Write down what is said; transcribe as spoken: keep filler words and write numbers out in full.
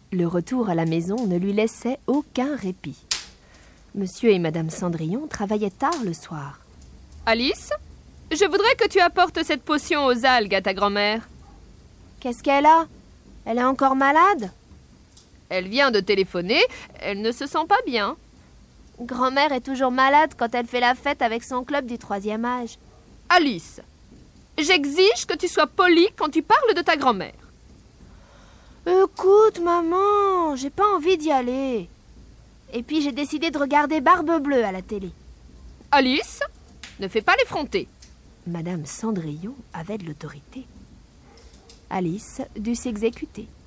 Le retour à la maison ne lui laissait aucun répit. Monsieur et Madame Cendrillon travaillaient tard le soir. Alice, je voudrais que tu apportes cette potion aux algues à ta grand-mère. Qu'est-ce qu'elle a? Elle est encore malade? Elle vient de téléphoner, elle ne se sent pas bien. Grand-mère est toujours malade quand elle fait la fête avec son club du troisième âge. Alice, j'exige que tu sois polie quand tu parles de ta grand-mère. Écoute, maman, j'ai pas envie d'y aller. Et puis j'ai décidé de regarder Barbe Bleue à la télé. Alice, ne fais pas l'effronter. Madame Cendrillon avait de l'autorité. Alice dut s'exécuter.